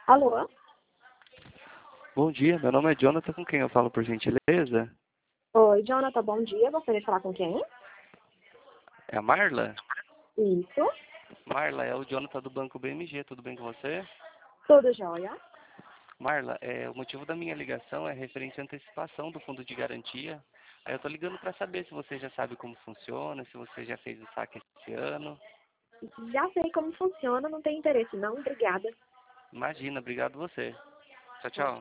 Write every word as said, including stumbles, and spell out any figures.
Alô? Bom dia, meu nome é Jonathan, com quem eu falo, por gentileza? Oi, Jonathan, bom dia. Gostaria de falar com quem? É a Marla? Isso. Marla, é o Jonathan do Banco B M G, tudo bem com você? Tudo jóia? Marla, é, o motivo da minha ligação é referente à antecipação do fundo de garantia. Aí eu tô ligando para saber se você já sabe como funciona, se você já fez o saque esse ano. Já sei como funciona, não tem interesse não. Obrigada. Imagina, obrigado você. Tchau, Tchau. tchau.